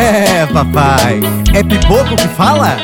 É, papai, é pipoco que fala?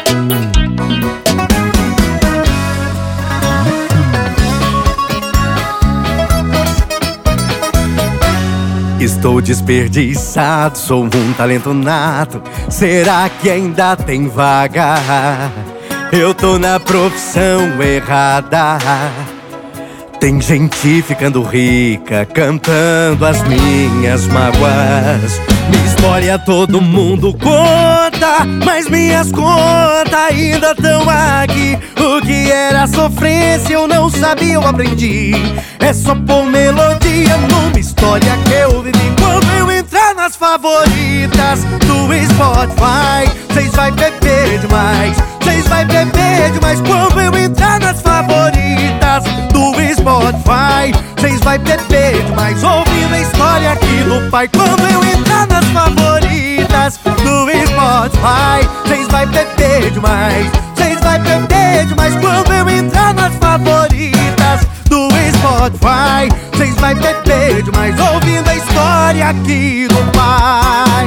Estou desperdiçado, sou um talento nato. Será que ainda tem vaga? Eu tô na profissão errada. Tem gente ficando rica, cantando as minhas mágoas. Minha história todo mundo conta, mas minhas contas ainda tão aqui. O que era sofrência eu não sabia, eu aprendi. É só pôr melodia numa história que eu vivi. Quando eu entrar nas favoritas do Spotify, cês vai beber demais, cês vai beber demais. Quando eu entrar nas favoritas do Spotify, cês vai beber demais, ouvindo a história aqui do pai. Quando eu entrar nas favoritas do Spotify, cês vai beber demais, cês vai beber demais. Quando eu entrar nas favoritas do Spotify, cês vai beber demais, ouvindo a história aqui do pai.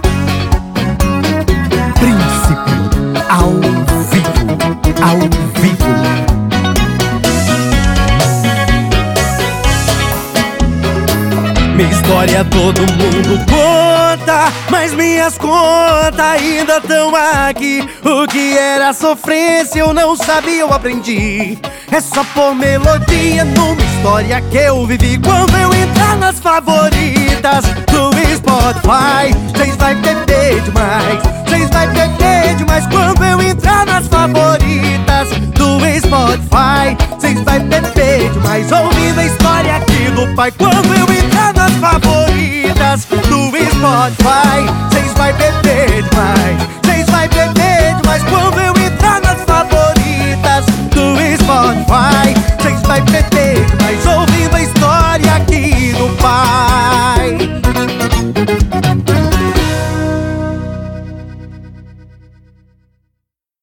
Príncipe ao vivo, ao vivo. Minha história todo mundo conta, mas minhas contas ainda tão aqui. O que era sofrência eu não sabia, eu aprendi. É só pôr melodia numa história que eu vivi. Quando eu entrar nas favoritas do Spotify, cês vai beber demais, cês vai beber demais. Quando eu entrar nas favoritas do Spotify, cês vai beber demais, ouvindo a história aqui do pai. Quando eu entrar nas favoritas do Spotify, cês vai beber